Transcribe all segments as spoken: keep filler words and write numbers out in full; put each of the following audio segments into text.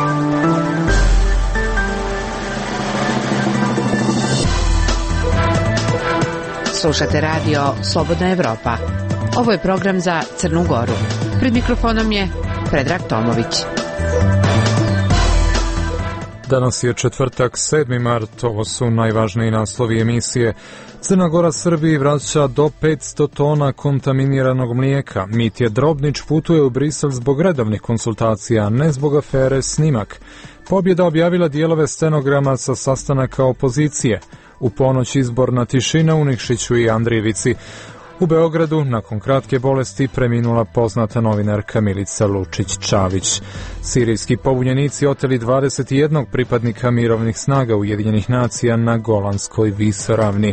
Slušate radio Slobodna Evropa. Ovo je program za Crnu Goru. Pred mikrofonom je Predrag Tomović. Danas je četvrtak, sedmi mart, ovo su najvažniji naslovi emisije. Crna Gora Srbiji vraća do petsto tona kontaminiranog mlijeka. Mitja Drobnić putuje u Brisel zbog redovnih konsultacija, ne zbog afere Snimak. Pobjeda objavila dijelove stenograma sa sastanaka opozicije. U ponoć izborna tišina u Nikšiću i Andrijevici. U Beogradu, nakon kratke bolesti, preminula poznata novinarka Milica Lučić-Čavić. Sirijski pobunjenici oteli dvadeset jedan pripadnika mirovnih snaga Ujedinjenih nacija na Golanskoj visoravni.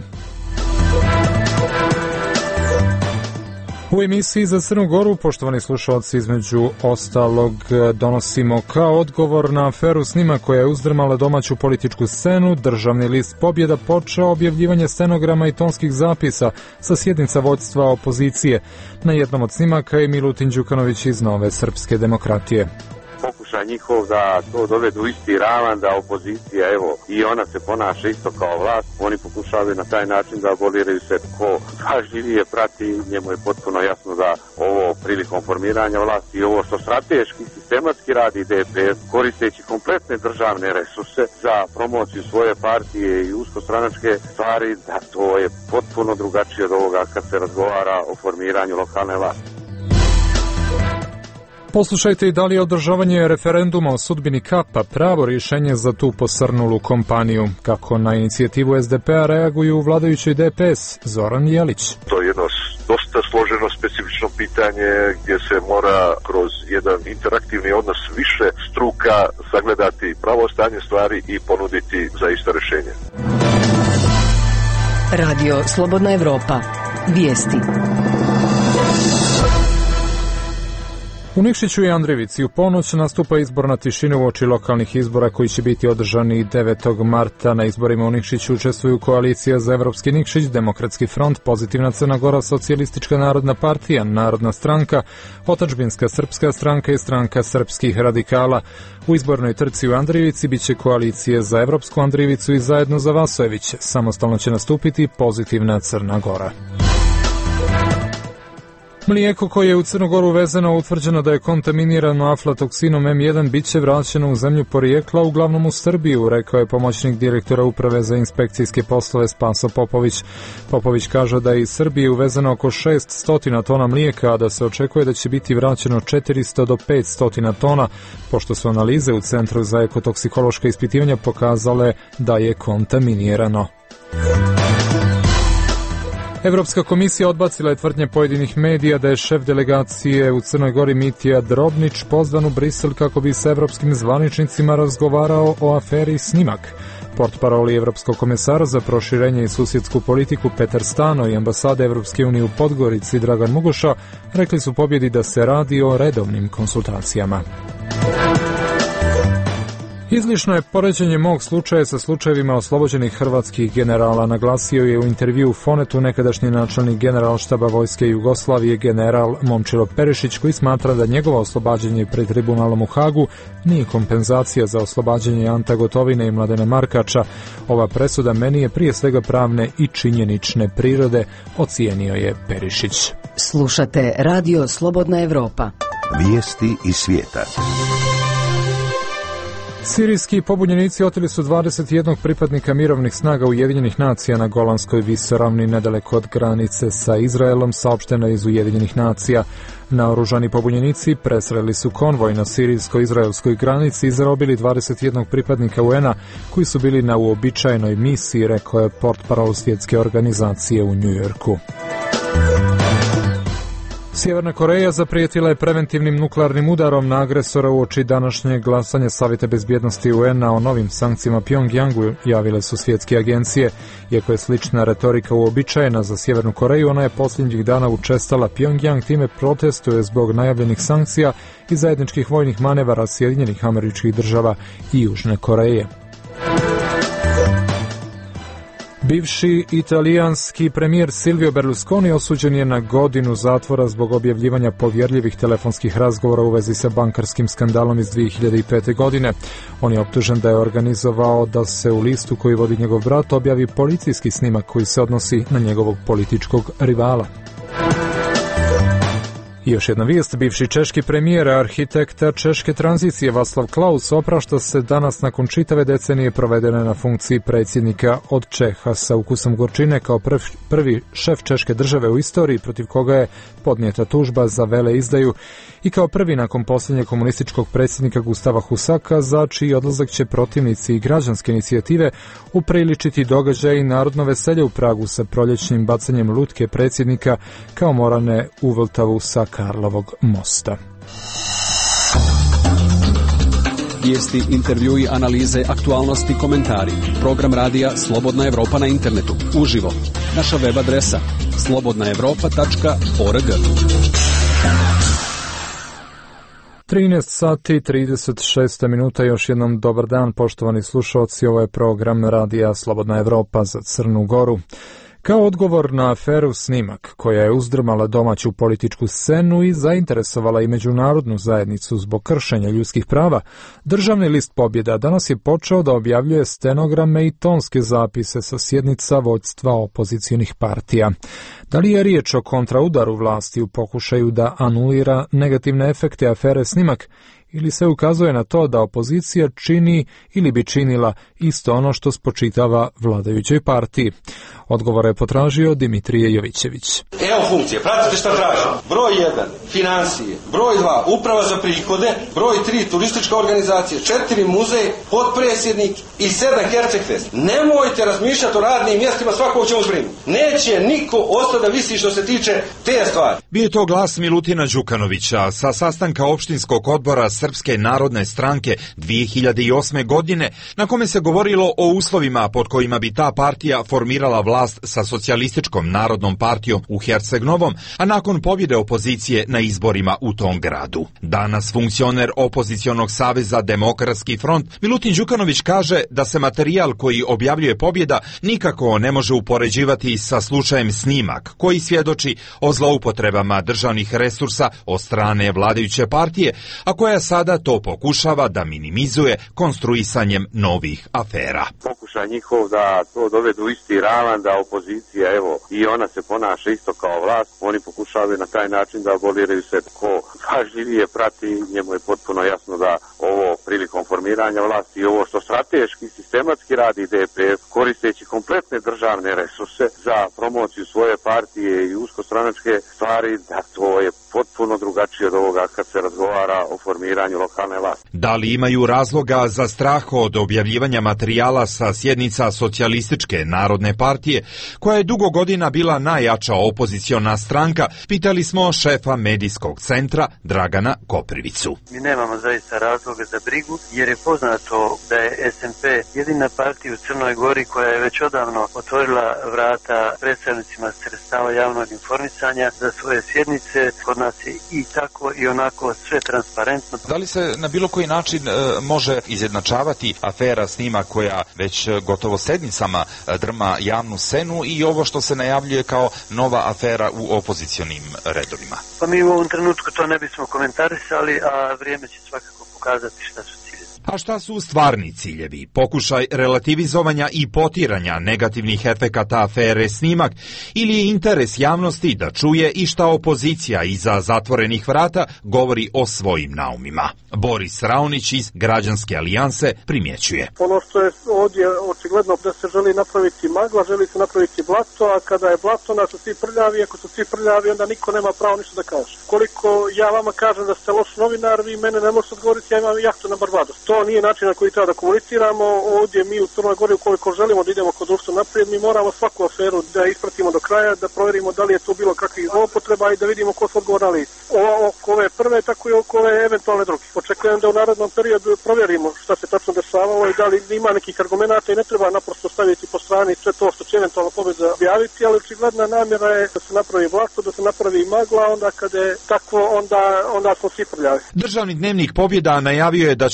U emisiji za Crnu Goru, poštovani slušalci, između ostalog donosimo kao odgovor na aferu Snimak koja je uzdrmala domaću političku scenu. Državni list Pobjeda počeo objavljivanje stenograma i tonskih zapisa sa sjednica vođstva opozicije. Na jednom od snimaka je Milutin Đukanović iz Nove srpske demokratije. Pokušaj njihov da to dovedu isti ravan, da opozicija, evo, i ona se ponaša isto kao vlast. Oni pokušavaju na taj način da aboliraju sve. Ko pažljivije prati, njemu je potpuno jasno da ovo prilikom formiranja vlasti i ovo što strateški, sistematski radi D P S, koristeći kompletne državne resurse za promociju svoje partije i uskostranačke stvari, da to je potpuno drugačije od ovoga kad se razgovara o formiranju lokalne vlasti. Poslušajte i da li je održavanje referenduma o sudbini Kapa pravo rješenje za tu posrnulu kompaniju. Kako na inicijativu S D P-a reaguju vladajući D P S, Zoran Jelić. To je jedno dosta složeno, specifično pitanje gdje se mora kroz jedan interaktivni odnos više struka sagledati pravo stanje stvari i ponuditi zaista rješenje. Radio Slobodna Evropa. Vijesti. U Nikšiću i Andrijevici u ponoć nastupa izborna tišina uoči lokalnih izbora koji će biti održani devetog marta. Na izborima u Nikšiću učestvuju Koalicija za Evropski Nikšić, Demokratski front, Pozitivna Crna Gora, Socijalistička narodna partija, Narodna stranka, Otadžbinska srpska stranka i Stranka srpskih radikala. U izbornoj trci u Andrijevici biće Koalicije za Evropsku Andrijevicu i Zajedno za Vasojević. Samostalno će nastupiti Pozitivna Crna Gora. Mlijeko koje je u Crnu Goru uvezeno, utvrđeno da je kontaminirano aflatoksinom em jedan, bit će vraćeno u zemlju porijekla, uglavnom u Srbiju, rekao je pomoćnik direktora Uprave za inspekcijske poslove Spaso Popović. Popović kaže da je iz Srbije uvezeno oko šessto tona mlijeka, a da se očekuje da će biti vraćeno četiristo do petsto tona, pošto su analize u Centru za ekotoksikološka ispitivanja pokazale da je kontaminirano. Evropska komisija odbacila je tvrdnje pojedinih medija da je šef delegacije u Crnoj Gori Mitja Drobnić pozvan u Brisel kako bi sa evropskim zvaničnicima razgovarao o aferi Snimak. Portparoli Evropskog komesara za proširenje i susjedsku politiku Petar Stano i ambasade Evropske unije u Podgorici Dragan Mugoša rekli su Pobjedi da se radi o redovnim konsultacijama. Izlišno je poređenje mog slučaja sa slučajevima oslobođenih hrvatskih generala, naglasio je u intervju u Fonetu nekadašnji načelnik generalštaba Vojske Jugoslavije general Momčilo Perišić, koji smatra da njegovo oslobađanje pred tribunalom u Hagu nije kompenzacija za oslobađanje Anta Gotovine i Mladena Markača. Ova presuda meni je prije svega pravne i činjenične prirode, ocijenio je Perišić. Slušate Radio Slobodna Evropa. Vijesti iz svijeta. Sirijski pobunjenici oteli su dvadeset jedan pripadnika mirovnih snaga Ujedinjenih nacija na Golanskoj visoravni nedaleko od granice sa Izraelom, saopšteno iz Ujedinjenih nacija. Naoružani pobunjenici presreli su konvoj na sirijsko-izraelskoj granici i zarobili dvadeset jedan pripadnika U N-a koji su bili na uobičajenoj misiji, rekao je portparol svjetske organizacije u Njujorku. Sjeverna Koreja zaprijetila je preventivnim nuklearnim udarom na agresora uoči današnjeg glasanja Savjeta bezbjednosti U N-a o novim sankcijama Pjongjangu, javile su svjetske agencije. Iako je slična retorika uobičajena za Sjevernu Koreju, ona je posljednjih dana učestala. Pjongjang time protestuje zbog najavljenih sankcija i zajedničkih vojnih manevara Sjedinjenih Američkih Država i Južne Koreje. Bivši italijanski premijer Silvio Berlusconi osuđen je na godinu zatvora zbog objavljivanja povjerljivih telefonskih razgovora u vezi sa bankarskim skandalom iz dvije hiljade pete. godine. On je optužen da je organizovao da se u listu koji vodi njegov brat objavi policijski snimak koji se odnosi na njegovog političkog rivala. I još jedna vijest, bivši češki premijer, arhitekta češke tranzicije Václav Klaus oprašta se danas nakon čitave decenije provedene na funkciji predsjednika od Čeha sa ukusom gorčine kao prvi, prvi šef češke države u istoriji protiv koga je podnijeta tužba za veleizdaju i kao prvi nakon posljednjeg komunističkog predsjednika Gustava Husaka za čiji odlazak će protivnici i građanske inicijative upriličiti događaj i narodno veselje u Pragu sa proljećnim bacanjem lutke predsjednika kao morane u Vltavu sa Karlovog mosta. Vijesti, intervjui, analize, aktualnosti, komentari. Program radija Slobodna Evropa na internetu. Uživo. Naša web adresa slobodna evropa tačka org. trinaest sati i trideset šest minuta, još jednom dobar dan poštovani slušalci, ovo je program radija Slobodna Evropa za Crnu Goru. Kao odgovor na aferu Snimak, koja je uzdrmala domaću političku scenu i zainteresovala i međunarodnu zajednicu zbog kršenja ljudskih prava, Državni list Pobjeda danas je počeo da objavljuje stenograme i tonske zapise sa sjednica vođstva opozicionih partija. Da li je riječ o kontraudaru vlasti u pokušaju da anulira negativne efekte afere Snimak, ili se ukazuje na to da opozicija čini ili bi činila isto ono što spočitava vladajućoj partiji? Odgovor je potražio Dimitrije Jovićević. Evo funkcije, pratite šta tražim. Broj jedan, financije. Broj dva, uprava za prihode. Broj tri, turistička organizacija. četiri, muzej, potpredsjednik i sedam, Hercegfest. Nemojte razmišljati o radnim mjestima, svako ćemo zbrinuti. Neće niko ostati da visi što se tiče te stvari. Bio je to glas Milutina Đukanovića sa sastanka opštinskog odbora Srpske narodne stranke dvije hiljade osme. godine, na kome se govorilo o uslovima pod kojima bi ta partija formirala vlast sa socijalističkom narodnom partijom u Herceg-Novom, a nakon pobjede opozicije na izborima u tom gradu. Danas funkcioner opozicionog saveza Demokratski front Milutin Đukanović kaže da se materijal koji objavljuje Pobjeda nikako ne može upoređivati sa slučajem Snimak, koji svjedoči o zloupotrebama državnih resursa od strane vladajuće partije, a koja sada to pokušava da minimizuje konstruisanjem novih afera. Pokušaj njihov da to dovedu isti ravan, da opozicija, evo, i ona se ponaša isto kao vlast, oni pokušavaju na taj način da aboliraju se. Ko pažljivije prati, njemu je potpuno jasno da ovo prilikom formiranja vlasti i ovo što strateški, sistematski radi D P F, koristeći kompletne državne resurse za promociju svoje partije i uskostranačke stvari, da to je potpuno drugačije od ovoga kad se razgovara o formiranju lokalne vlasti. Da li imaju razloga za strah od objavljivanja materijala sa sjednica socijalističke narodne partije, koja je dugo godina bila najjača opoziciona stranka, pitali smo šefa medijskog centra Dragana Koprivicu. Mi nemamo zaista razloga za brigu, jer je poznato da je S N P jedina partija u Crnoj Gori koja je već odavno otvorila vrata predstavnicima sredstava javnog informisanja za svoje sjednice. Kod nas je i tako i onako sve transparentno. Da li se na bilo koji način e, može izjednačavati afera Snimak koja već gotovo sedmicama drma javnu scenu i ovo što se najavljuje kao nova afera u opozicionim redovima? Pa mi u ovom trenutku to ne bismo komentarisali, a vrijeme će svakako pokazati šta su ciljevi. A šta su stvarni ciljevi? Pokušaj relativizovanja i potiranja negativnih efekata afere Snimak ili je interes javnosti da čuje i šta opozicija iza zatvorenih vrata govori o svojim naumima? Boris Raonić iz Građanske alijanse primjećuje. Ono što je ovdje očigledno da se želi napraviti magla, želi se napraviti blato, a kada je blato, onda su svi prljavi, ako su svi prljavi, onda niko nema pravo ništa da kaže. Koliko ja vama kažem da ste loš novinar, vi mene ne možete odgovoriti, ja imam jahtu na Barbados. To nije način na koji treba da komuniciramo. Ovdje mi u Crnoj Gori, ukoliko želimo da idemo kod društva naprijed, mi moramo svaku aferu da ispratimo do kraja, da provjerimo da li je tu bilo kakvih zloupotreba i da vidimo ko su odgovorali. Oko ove prve, tako i oko ove eventualne druge. Očekujem da u narednom periodu provjerimo šta se tačno dešavalo i da li ima nekih argumenata i ne treba naprosto staviti po strani sve to što će eventualno Pobjeda objaviti, ali očigledna namjera je da se napravi blato, da se napravi magla, onda kada je tako, onda, onda smo svi prljavi. Državni dnevnik Pobjeda najavio je da će naredni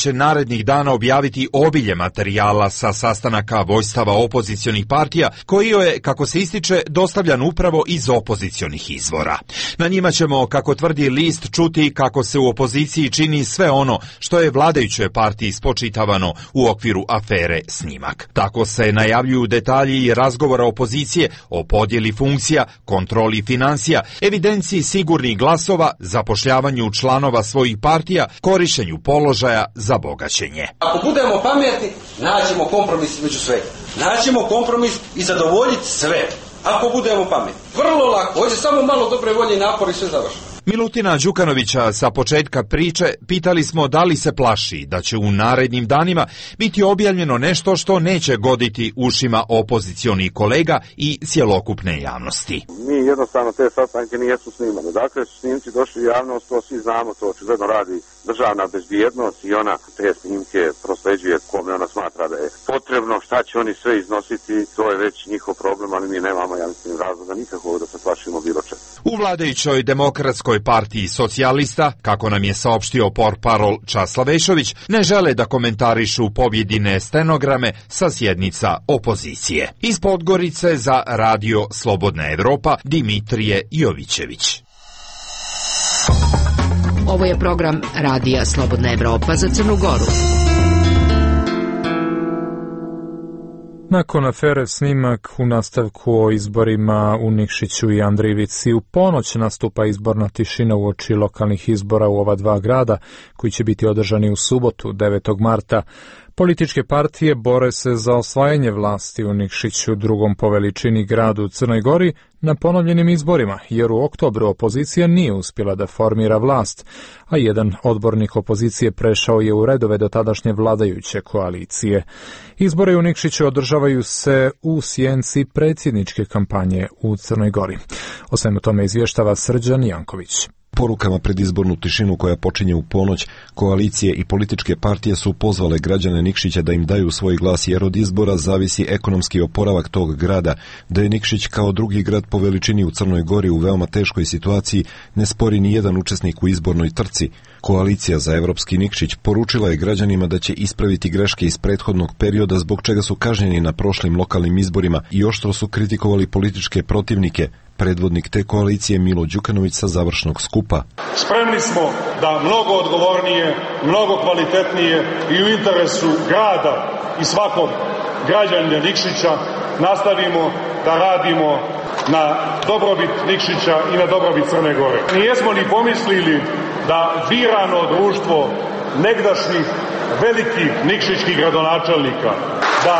narednih dana objaviti obilje materijala sa sastanaka vojstava opozicionih partija, koji je, kako se ističe, dostavljan upravo iz opozicionih izvora. Na njima ćemo, kako tvrdi list, čuti kako se u opoziciji čini sve ono što je vladajućoj partiji spočitavano u okviru afere Snimak. Tako se najavljuju detalji i razgovora opozicije o podjeli funkcija, kontroli financija, evidenciji sigurnih glasova, zapošljavanju članova svojih partija, korišćenju položaja za bogaćenje. Ako budemo pametni, naćemo kompromis između svega. Naćemo kompromis i zadovoljiti sve. Ako budemo pametni. Vrlo lako, hoće samo malo dobre volje i napor i sve završeno. Milutina Đukanovića sa početka priče pitali smo da li se plaši da će u narednim danima biti objavljeno nešto što neće goditi ušima opozicionih kolega i cjelokupne javnosti. Mi jednostavno te sastanke nijesu snimane. Dakle, su snimci došli u javnost, to svi znamo, to očigledno radi državna bezbjednost i ona te snimke prosleđuje kome ona smatra da je potrebno. Šta će oni sve iznositi, to je već njihov problem, ali mi nemamo, ja mislim, razloga nikakvog da se plašimo bilo čega. U vladajućoj Demokratskoj partiji socijalista, kako nam je saopštio portparol Časlav Vešović, ne žele da komentarišu pobjedine stenograme sa sjednica opozicije. Iz Podgorice za Radio Slobodna Evropa, Dimitrije Jovićević. Ovo je program Radija Slobodna Evropa za Crnu Goru. Nakon afere Snimak, u nastavku o izborima u Nikšiću i Andrijevici, u ponoć nastupa izborna tišina uoči lokalnih izbora u ova dva grada, koji će biti održani u subotu, devetog marta. Političke partije bore se za osvajanje vlasti u Nikšiću, drugom po veličini gradu u Crnoj Gori, na ponovljenim izborima, jer u oktobru opozicija nije uspjela da formira vlast, a jedan odbornik opozicije prešao je u redove do tadašnje vladajuće koalicije. Izbore u Nikšiću održavaju se u sjenci predsjedničke kampanje u Crnoj Gori. O svemu tome izvještava Srđan Janković. Porukama pred izbornu tišinu koja počinje u ponoć, koalicije i političke partije su pozvale građane Nikšića da im daju svoj glas, jer od izbora zavisi ekonomski oporavak tog grada. Da je Nikšić kao drugi grad po veličini u Crnoj Gori u veoma teškoj situaciji, ne spori ni jedan učesnik u izbornoj trci. Koalicija za evropski Nikšić poručila je građanima da će ispraviti greške iz prethodnog perioda, zbog čega su kažnjeni na prošlim lokalnim izborima, i oštro su kritikovali političke protivnike. Predvodnik te koalicije Milo Đukanović sa završnog skupa. Spremni smo da mnogo odgovornije, mnogo kvalitetnije i u interesu grada i svakog građanina Nikšića nastavimo da radimo na dobrobit Nikšića i na dobrobit Crne Gore. Nijesmo ni pomislili da birano društvo negdašnjih velikih nikšićkih gradonačelnika, da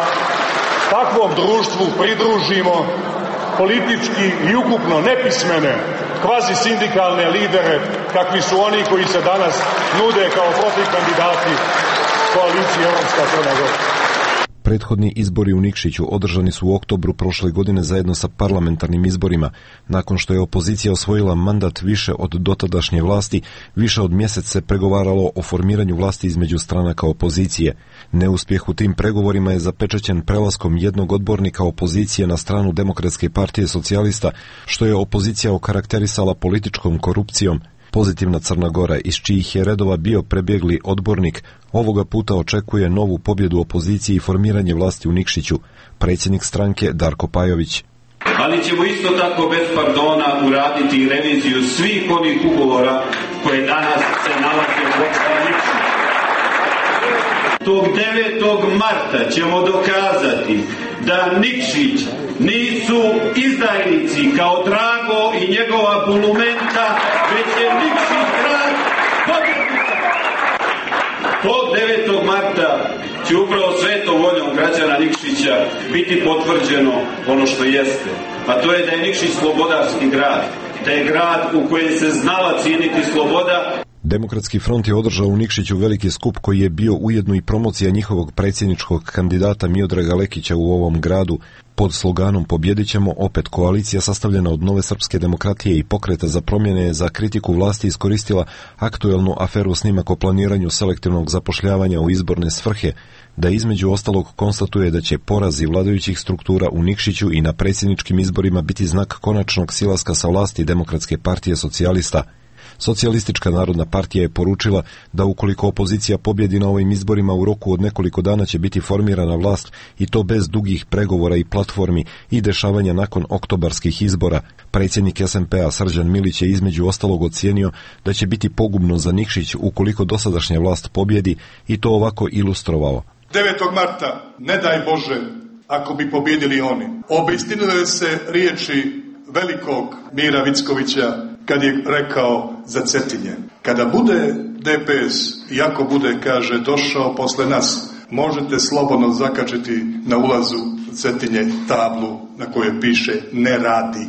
takvom društvu pridružimo politički i ukupno nepismene kvazi sindikalne lidere kakvi su oni koji se danas nude kao protiv kandidati koalicije Evropska Crna Gora. Prethodni izbori u Nikšiću održani su u oktobru prošle godine zajedno sa parlamentarnim izborima. Nakon što je opozicija osvojila mandat više od dotadašnje vlasti, više od mjesec se pregovaralo o formiranju vlasti između stranaka opozicije. Neuspjeh u tim pregovorima je zapečaćen prelaskom jednog odbornika opozicije na stranu Demokratske partije socijalista, što je opozicija okarakterisala političkom korupcijom. Pozitivna Crna Gora, iz čijih je redova bio prebjegli odbornik, ovoga puta očekuje novu pobjedu opozicije i formiranje vlasti u Nikšiću. Predsjednik stranke Darko Pajović. Ali ćemo isto tako bez pardona uraditi reviziju svih ovih ugovora koje danas se nalaze u opštini Nikšić. Tog devetog marta ćemo dokazati da Nikšić nisu izdajnici kao Drago i njegova bulumenta, već je Nikšić grad pobjednika. Tog devetog marta će upravo svetom voljom građana Nikšića biti potvrđeno ono što jeste, a to je da je Nikšić slobodarski grad, da je grad u kojem se znala cijeniti sloboda. Demokratski front je održao u Nikšiću veliki skup koji je bio ujedno i promocija njihovog predsjedničkog kandidata Miodraga Lekića u ovom gradu. Pod sloganom "Pobjedit ćemo", opet koalicija sastavljena od Nove srpske demokratije i Pokreta za promjene za kritiku vlasti iskoristila aktuelnu aferu Snimak o planiranju selektivnog zapošljavanja u izborne svrhe, da između ostalog konstatuje da će porazi vladajućih struktura u Nikšiću i na predsjedničkim izborima biti znak konačnog silaska sa vlasti Demokratske partije socijalista. Socijalistička narodna partija je poručila da ukoliko opozicija pobjedi na ovim izborima u roku od nekoliko dana će biti formirana vlast i to bez dugih pregovora i platformi i dešavanja nakon oktobarskih izbora. Predsjednik S N P-a Srđan Milić je između ostalog ocijenio da će biti pogubno za Nikšić ukoliko dosadašnja vlast pobjedi i to ovako ilustrovao. devetog marta, ne daj Bože, ako bi pobjedili oni. Obistinile se riječi velikog Mira Vickovića kad je rekao za Cetinje. Kada bude D P S, i ako bude, kaže, došao posle nas, možete slobodno zakačiti na ulazu Cetinje tablu na kojoj piše ne radi.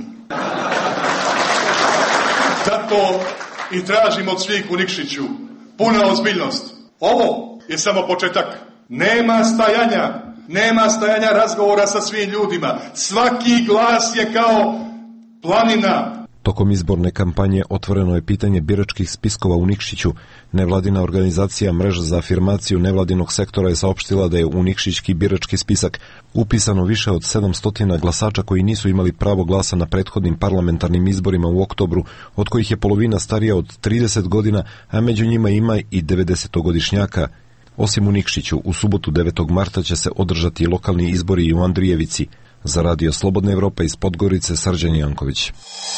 Zato i tražim od svih u Nikšiću puna ozbiljnost. Ovo je samo početak. Nema stajanja, nema stajanja razgovora sa svim ljudima. Svaki glas je kao planina. Tokom izborne kampanje otvoreno je pitanje biračkih spiskova u Nikšiću. Nevladina organizacija Mreža za afirmaciju nevladinog sektora je saopštila da je u nikšićki birački spisak upisano više od sedamsto glasača koji nisu imali pravo glasa na prethodnim parlamentarnim izborima u oktobru, od kojih je polovina starija od trideset godina, a među njima ima i devedesetogodišnjaka. Osim u Nikšiću, u subotu devetog marta će se održati lokalni izbori i u Andrijevici. Za Radio Slobodna Evropa iz Podgorice, Srđan Janković.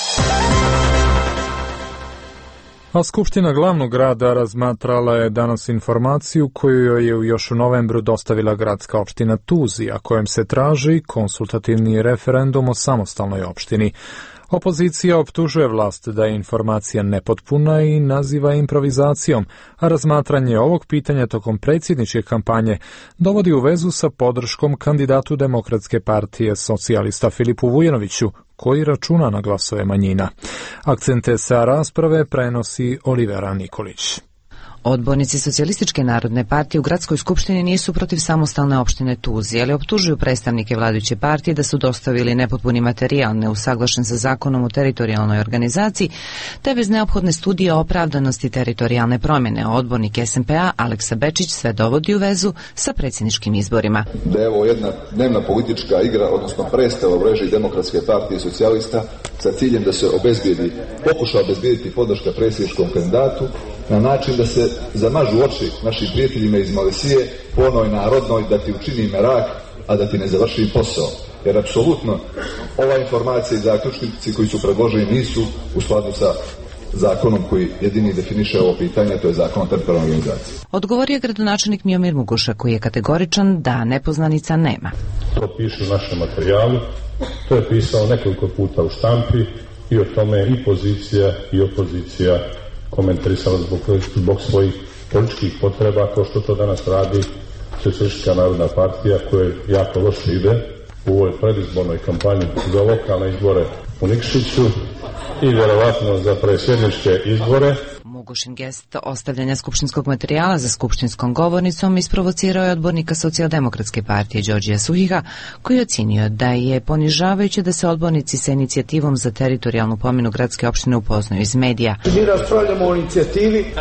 A Skupština glavnog grada razmatrala je danas informaciju koju joj je još u novembru dostavila gradska opština Tuzija, kojom se traži konsultativni referendum o samostalnoj opštini. Opozicija optužuje vlast da je informacija nepotpuna i naziva improvizacijom, a razmatranje ovog pitanja tokom predsjedničke kampanje dovodi u vezu sa podrškom kandidatu Demokratske partije socijalista Filipu Vujanoviću, koji računa na glasove manjina. Akcente sa rasprave prenosi Olivera Nikolić. Odbornici Socijalističke narodne partije u gradskoj skupštini nisu protiv samostalne opštine Tuzija, ali optužuju predstavnike vladajuće partije da su dostavili nepotpuni materijal neusaglašen sa zakonom o teritorijalnoj organizaciji, te bez neophodne studije o opravdanosti teritorijalne promjene. Odbornik S N P-a Aleksa Bečić sve dovodi u vezu sa predsjedničkim izborima. Da je ovo jedna dnevna politička igra, odnosno predstava u režiji Demokratske partije socijalista sa ciljem da se obezbijedi, pokuša obezbijediti podrška predsjedničkom kandidatu na način da se zamažu oči našim prijateljima iz Malesije po onoj narodnoj da ti učini merak, a da ti ne završi posao. Jer apsolutno ova informacija i zaključnici koji su predloženi nisu u skladu sa zakonom koji jedini definiše ovo pitanje, to je zakon o teritorijalnoj organizaciji. Odgovorio je gradonačelnik Miomir Muguša, koji je kategoričan da nepoznanica nema. To piše u našem materijalu, to je pisao nekoliko puta u štampi i o tome i pozicija i opozicija komentarisala zbog, zbog svojih političkih potreba, kao što to danas radi Socijalistička narodna partija, koja jako loše ide u ovoj predizbornoj kampanji za lokalne izbore u Nikšiću i vjerovatno za predsjedničke izbore. Mugušin gest ostavljanja skupštinskog materijala za skupštinskom govornicom isprovocirao je odbornika Socijaldemokratske partije Đorđija Suhiha, koji je ocjenio da je ponižavajuće da se odbornici sa inicijativom za teritorijalnu promjenu gradske opštine upoznaju iz medija. Mi raspravljamo o inicijativi i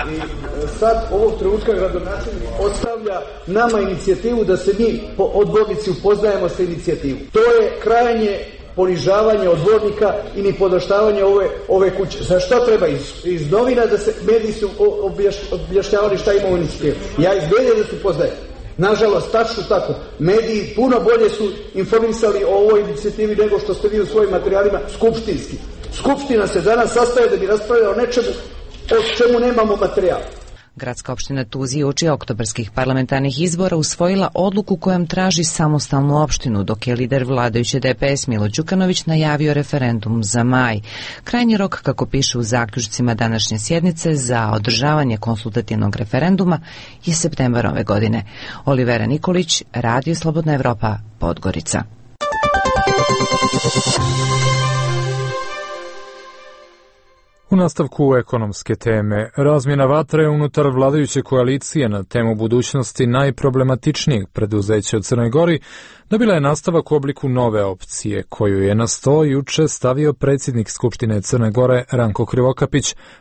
sad ovog trenutka gradonačelnik ostavlja nama inicijativu da se mi odbornici upoznajemo sa inicijativom. To je krajnje ponižavanje odbornika i ni podoštavanje ove, ove kuće. Za što treba? Iz, iz novina da se mediji su objaš, objašnjavali šta ima u inicijativu. Ja iz medija da se poznajem. Nažalost, tačno tako. Mediji puno bolje su informisali o ovoj inicijativi nego što ste vi u svojim materijalima skupštinski. Skupština se danas sastaje da bi raspravljala o nečemu o čemu nemamo materijala. Gradska opština Tuzija uoči oktobarskih parlamentarnih izbora usvojila odluku kojom traži samostalnu opštinu, dok je lider vladajuće D P S Milo Đukanović najavio referendum za maj. Krajnji rok, kako piše u zaključcima današnje sjednice, za održavanje konsultativnog referenduma je septembar ove godine. Olivera Nikolić, Radio Slobodna Evropa, Podgorica. U nastavku ekonomske teme, razmjena vatre unutar vladajuće koalicije na temu budućnosti najproblematičnijeg preduzeća u Crnoj Gori dobila je nastavak u obliku nove opcije, koju je na sto juče stavio predsjednik Skupštine Crne Gore Ranko Krivokapić,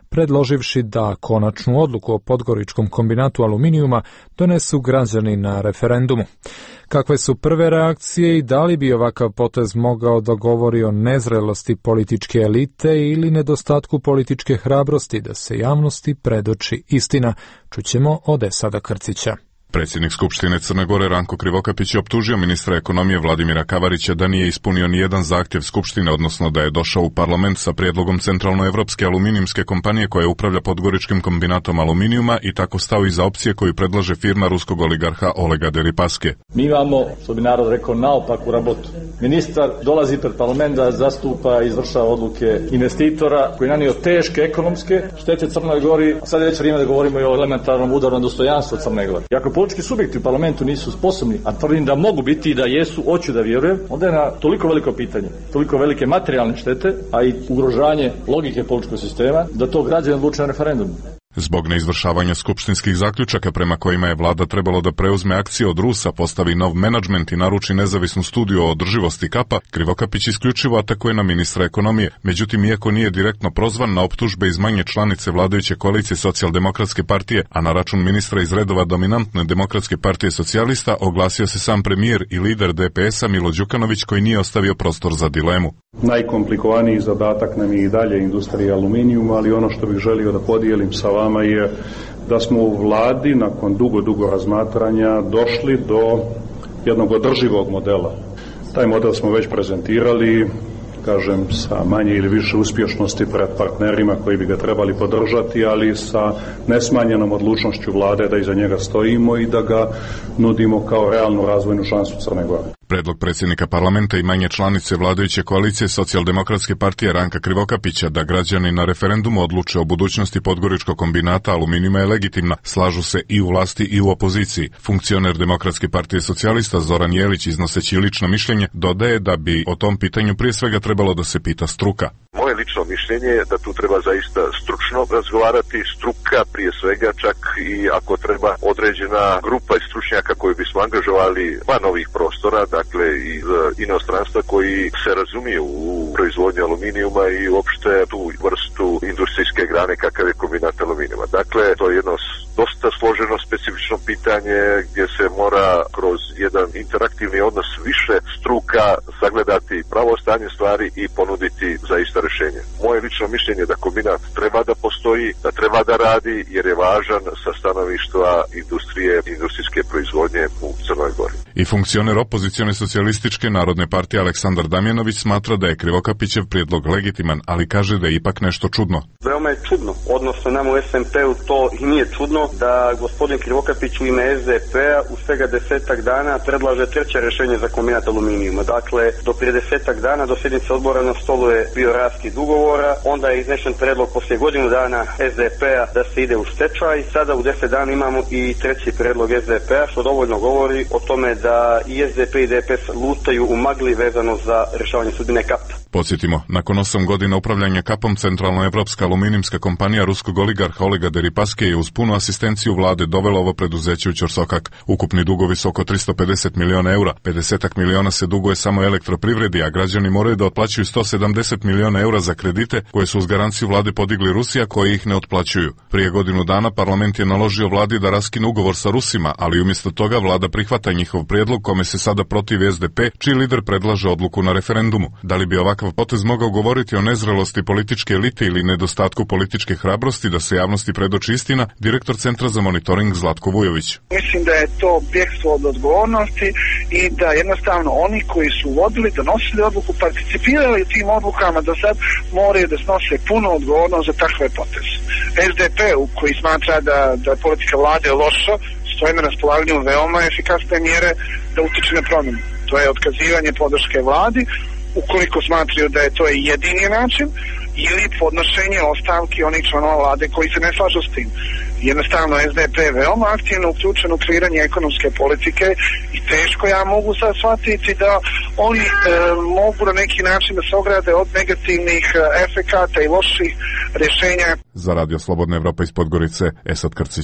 predloživši da konačnu odluku o Podgoričkom kombinatu aluminijuma donesu građani na referendumu. Kakve su prve reakcije i da li bi ovakav potez mogao da govori o nezrelosti političke elite ili nedostatku političke hrabrosti da se javnosti predoči istina, čućemo od Esada Krcića. Predsjednik Skupštine Crne Gore Ranko Krivokapić je optužio ministra ekonomije Vladimira Kavarića da nije ispunio ni jedan zahtjev Skupštine, odnosno da je došao u parlament sa prijedlogom centralnoevropske aluminijumske kompanije koja upravlja Podgoričkim kombinatom aluminijuma i tako stao iza opcije koju predlaže firma ruskog oligarha Olega Deripaske. Mi imamo, što bi narod rekao, naopaku rabotu. Ministar dolazi pred parlament da zastupa i izvršava odluke investitora koji je nanio teške ekonomske štete Crnoj Gori, a sad je već vrijeme da govorimo i o elementarnom udaru na dostojanstvo Crne Gore. Jako politički subjekti u parlamentu nisu sposobni, a tvrdim da mogu biti i da jesu, hoću da vjerujem, onda je na toliko veliko pitanje, toliko velike materijalne štete, a i ugrožavanje logike političkog sistema, da to građani odluče na referendumu. Zbog neizvršavanja skupštinskih zaključaka prema kojima je vlada trebalo da preuzme akcije od Rusa, postavi nov menadžment i naruči nezavisnu studiju o održivosti Kapa, Krivokapić isključivo atakuje na ministra ekonomije. Međutim, iako nije direktno prozvan na optužbe iz manje članice vladajuće koalicije Socijaldemokratske partije, a na račun ministra iz redova dominantne Demokratske partije socijalista, oglasio se sam premijer i lider D P S-a Milo Đukanović, koji nije ostavio prostor za dilemu. Najkomplikovaniji zadatak nam je i dalje industrija aluminijuma, ali ono što bih želio da podijelim sa vama je da smo u vladi nakon dugo, dugo razmatranja došli do jednog održivog modela. Taj model smo već prezentirali, kažem, sa manje ili više uspješnosti pred partnerima koji bi ga trebali podržati, ali sa nesmanjenom odlučnošću vlade da iza njega stojimo i da ga nudimo kao realnu razvojnu šansu Crne Gore. Predlog predsjednika parlamenta i manje članice vladajuće koalicije Socijaldemokratske partije Ranka Krivokapića da građani na referendumu odluče o budućnosti Podgoričkog kombinata aluminijuma je legitimna, slažu se i u vlasti i u opoziciji. Funkcioner Demokratske partije socijalista Zoran Jelić, iznoseći lično mišljenje, dodaje da bi o tom pitanju prije svega trebalo da se pita struka. Moje lično mišljenje je da tu treba zaista stručno razgovarati, struka prije svega, čak i ako treba određena grupa stručnjaka koju bismo angažovali van ovih prostora, dakle iz inostranstva koji se razumiju u proizvodnju aluminijuma i uopšte tu vrstu industrijske grane kakav je kombinat aluminijuma. Dakle, to je jedno dosta složeno specifično pitanje gdje se mora kroz jedan interaktivni odnos više struka sagledati pravo stanje stvari i ponuditi zaista rješenje. Moje lično mišljenje je da kombinat treba da postoji, da treba da radi jer je važan sa stanovištva industrije, industrijske proizvodnje u Crnoj Gori. I funkcioner opozicione socijalističke narodne partije Aleksandar Damjanović smatra da je Krivokapićev prijedlog legitiman, ali kaže da je ipak nešto čudno. Veoma je čudno, odnosno nam u S M P-u to i nije čudno da gospodin Krivokapić u ime S D P-a u svega desetak dana predlaže treće rješenje za kombinat aluminijuma. Dakle, do prije desetak dana do sjednice odbora na stolu je bio raskid ugovora, onda je iznešen predlog poslije godinu dana S D P-a da se ide u stečaj, sada u deset dana imamo i treći predlog S D P-a, što dovoljno govori o tome da i S D P i D P S lutaju u magli vezano za rješavanje sudbine Kapa. Podsjetimo, nakon osam godina upravljanja Kapom, centralnoevropska aluminijumska kompanija ruskog oligarha Olega Deripaske je uz punu asistenciju vlade dovela ovo preduzeće u ćorsokak. Ukupni dugovi su oko tristo pedeset miliona eura, pedeset miliona se duguje samo elektroprivredi, a građani moraju da otplaćuju sto sedamdeset miliona eura za kredite koje su uz garanciju vlade podigli Rusija, koji ih ne otplaćuju. Prije godinu dana parlament je naložio vladi da raskine ugovor sa Rusima, ali umjesto toga vlada prihvata njihov prijedlog kome se sada protivi S D P, čiji lider predlaže odluku na referendumu. Da li bi ovakav potez mogao govoriti o nezrelosti političke elite ili nedostatku političke hrabrosti da se javnosti predoči istina, direktor Centra za monitoring Zlatko Vujović. Mislim da je to bjegstvo od odgovornosti i da jednostavno oni koji su vodili, donosili odluku, participirali tim odlukama do sad, moraju da snose puno odgovornost za takve poteze. S D P u koji smatra da, da politika vlade je loša, stoje na raspolaganju veoma efikasne mjere da utiče na promjenu. To je otkazivanje podrške vladi, ukoliko smatraju da je to jedini način, ili podnošenje ostavki onih članova vlade koji se ne slažu s tim. Jednostavno S D P je veoma aktivno uključen u kreiranje ekonomske politike i teško ja mogu sad shvatiti da oni e, mogu na neki način da se ograde od negativnih e, efekata i loših rješenja. Za Radio Slobodna Evropa iz Podgorice, Esad Krcić.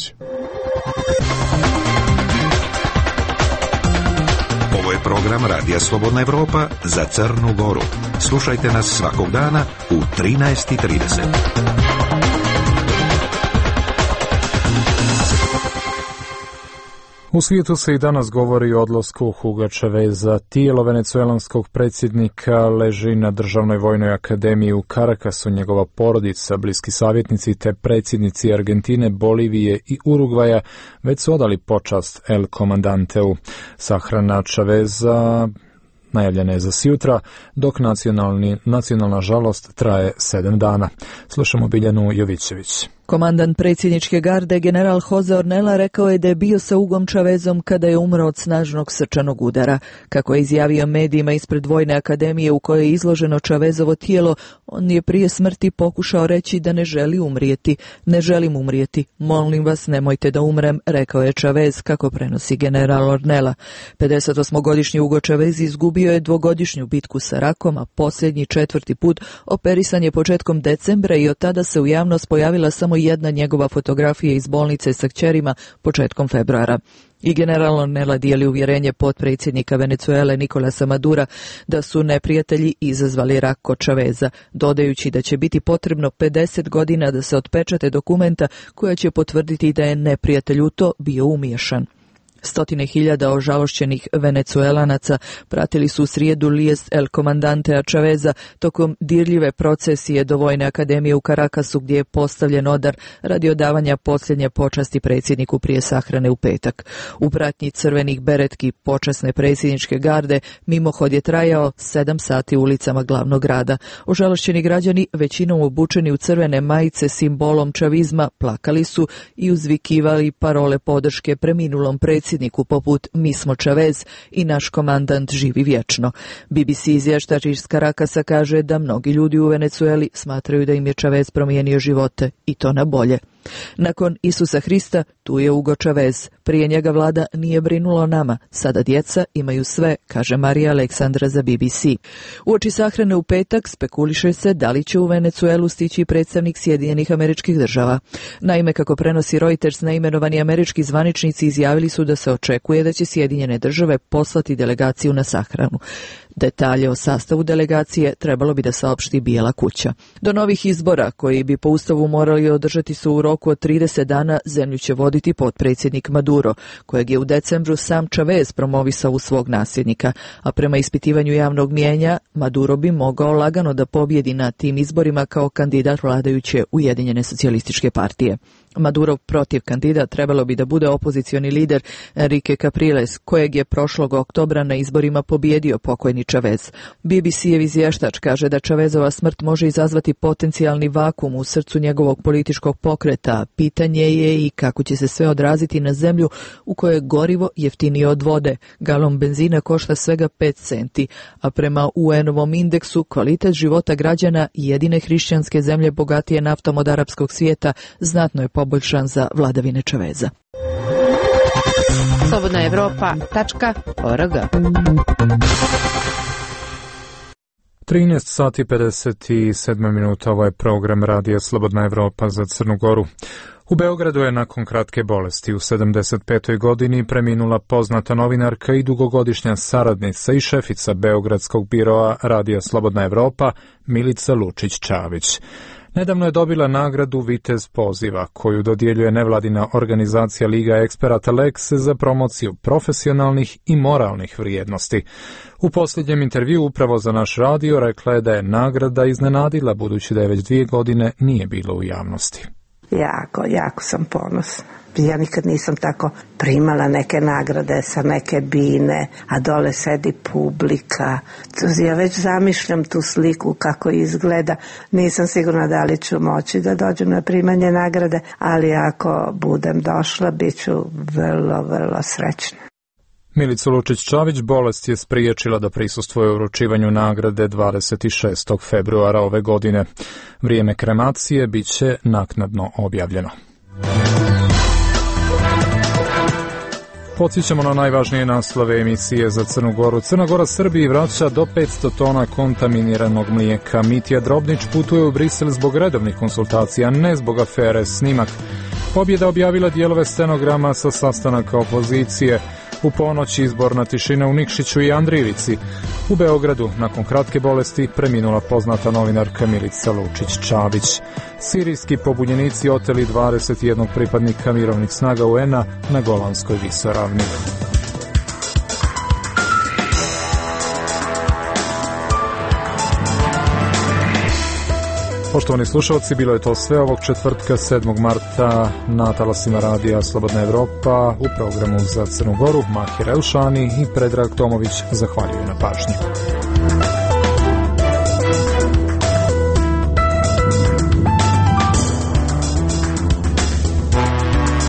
Ovo je program Radija Slobodna Evropa za Crnu Goru. Slušajte nas svakog dana u trinaest i trideset. U svijetu se i danas govori o odlasku Huga Chaveza. Tijelo venecuelanskog predsjednika leži na Državnoj vojnoj akademiji u Caracasu. Njegova porodica, bliski savjetnici te predsjednici Argentine, Bolivije i Urugvaja već su odali počast El Comandanteu. Sahrana Chaveza najavljena je za sjutra, dok nacionalni, nacionalna žalost traje sedam dana. Slušamo Biljanu Jovićević. Komandant predsjedničke garde, general Jose Ornella, rekao je da je bio sa Hugom Chavezom kada je umro od snažnog srčanog udara. Kako je izjavio medijima ispred Vojne akademije u kojoj je izloženo Chavezovo tijelo, on je prije smrti pokušao reći da ne želi umrijeti. Ne želim umrijeti, molim vas, nemojte da umrem, rekao je Chavez, kako prenosi general Ornella. pedesetosmogodišnji Hugo Chavez izgubio je dvogodišnju bitku sa rakom, a posljednji četvrti put operisan je početkom decembra i od tada se u javnost pojavila samo jedna njegova fotografija iz bolnice sa kćerima početkom februara. I general Ornella dijeli uvjerenje potpredsjednika Venezuele Nicolasa Madura da su neprijatelji izazvali rak kod Chaveza, dodajući da će biti potrebno pedeset godina da se otpečate dokumenta koja će potvrditi da je neprijatelj u to bio umiješan. Stotine hiljada ožalošćenih Venecuelanaca pratili su u srijedu lijest El Comandantea Chaveza tokom dirljive procesije do Vojne akademije u Caracasu, gdje je postavljen odar radi odavanja posljednje počasti predsjedniku prije sahrane u petak. U pratnji crvenih beretki počasne predsjedničke garde mimohod je trajao sedam sati ulicama glavnog grada. Ožalošćeni građani, većinom obučeni u crvene majice simbolom čavizma, plakali su i uzvikivali parole podrške preminulom predsjedniku poput "Mi smo Chavez" i "Naš komandant živi vječno". B B C izvještač iz Caracasa kaže da mnogi ljudi u Venecueli smatraju da im je Chavez promijenio živote, i to na bolje. Nakon Isusa Hrista, tu je Hugo Chavez. Prije njega vlada nije brinula o nama. Sada djeca imaju sve, kaže Marija Aleksandra za B B C. Uoči sahrane u petak spekuliše se da li će u Venecuelu stići predstavnik Sjedinjenih Američkih Država. Naime, kako prenosi Reuters, neimenovani američki zvaničnici izjavili su da se očekuje da će Sjedinjene Države poslati delegaciju na sahranu. Detalje o sastavu delegacije trebalo bi da saopšti Bijela kuća. Do novih izbora, koji bi po ustavu morali održati se u roku od trideset dana, zemlju će voditi potpredsjednik Maduro, kojeg je u decembru sam Chavez promovisao u svog nasljednika, a prema ispitivanju javnog mijenja, Maduro bi mogao lagano da pobjedi na tim izborima kao kandidat vladajuće Ujedinjene socijalističke partije. Madurov protiv kandidat trebalo bi da bude opozicioni lider Enrique Capriles, kojeg je prošlog oktobra na izborima pobjedio pokojni Chavez. B B C-ev izvještač kaže da Chavezova smrt može izazvati potencijalni vakum u srcu njegovog političkog pokreta. Pitanje je i kako će se sve odraziti na zemlju u kojoj je gorivo jeftinije od vode. Galon benzina košta svega pet centi, a prema U N-ovom indeksu kvalitet života građana jedine hrišćanske zemlje bogatije naftom od arapskog svijeta znatno je poboljšan za vladavine Chaveza. slobodna evropa tačka org. trinaest sati pedeset sedam minuta, ovo je program Radija Slobodna Evropa za Crnu Goru. U Beogradu je nakon kratke bolesti u sedamdeset petoj godini preminula poznata novinarka i dugogodišnja saradnica i šefica Beogradskog biroa Radija Slobodna Evropa Milica Lučić-Čavić. Nedavno je dobila nagradu Vitez poziva, koju dodjeljuje nevladina organizacija Liga eksperata Lex za promociju profesionalnih i moralnih vrijednosti. U posljednjem intervju upravo za naš radio rekla je da je nagrada iznenadila, budući da je već dvije godine nije bilo u javnosti. Jako, jako sam ponosna. Ja nikad nisam tako primala neke nagrade sa neke bine, a dole sedi publika. Ja već zamišljam tu sliku kako izgleda. Nisam sigurna da li ću moći da dođem na primanje nagrade, ali ako budem došla, bit ću vrlo, vrlo srećna. Milicu Lučić-Čavić bolest je spriječila da prisustvuje uručivanju nagrade dvadeset šestog februara ove godine. Vrijeme kremacije bit će naknadno objavljeno. Podsjećamo na najvažnije naslove emisije za Crnu Goru. Crna Gora Srbiji vraća do petsto tona kontaminiranog mlijeka. Mitja Drobnić putuje u Brisel zbog redovnih konsultacija, ne zbog afere Snimak. Pobjeda objavila dijelove stenograma sa sastanaka opozicije. U ponoć izborna tišina u Nikšiću i Andrijevici. U Beogradu, nakon kratke bolesti, preminula poznata novinarka Milica Lučić-Čabić. Sirijski pobunjenici oteli dvadeset jedan pripadnika mirovnih snaga U N-a na Golanskoj visoravni. Poštovani slušalci, bilo je to sve ovog četvrtka sedmog marta na talasima radija Slobodna Evropa u programu za Crnu Goru. Mahir Elšani i Predrag Tomović zahvaljuju na pažnji.